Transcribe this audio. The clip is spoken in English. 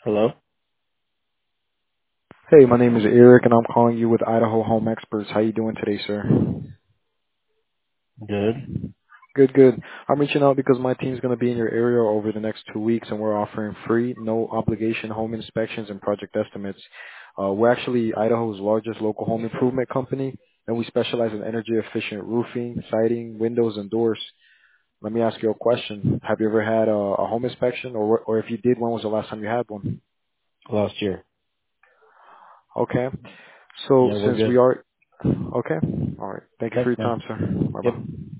Hello? Hey, my name is Eric, and I'm calling you with Idaho Home Experts. How you doing today, sir? Good. Good, good. I'm reaching out because my team's going to be in your area over the next 2 weeks, and we're offering free, no obligation home inspections and project estimates. We're actually Idaho's largest local home improvement company, and we specialize in energy efficient roofing, siding, windows, and doors. Let me ask you a question. Have you ever had a home inspection, or if you did, when was the last time you had one? Last year. Okay. So Yeah, we're since we good. are okay, all right. Thank you for Thanks, your man. time, sir. Bye Yep. bye.